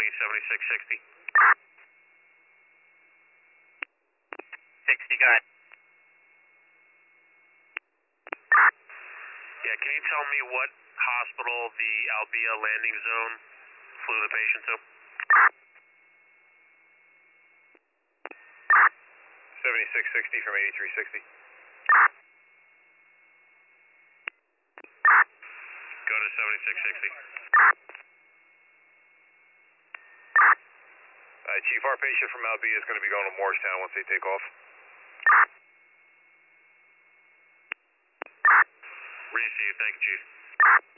7660. 60, go ahead. Yeah, can you tell me what hospital the Albia landing zone flew the patient to? 7660 from 8360. Go to 7660. Chief, our patient from Albia is going to be going to Morristown once they take off. Received. Thank you, Chief.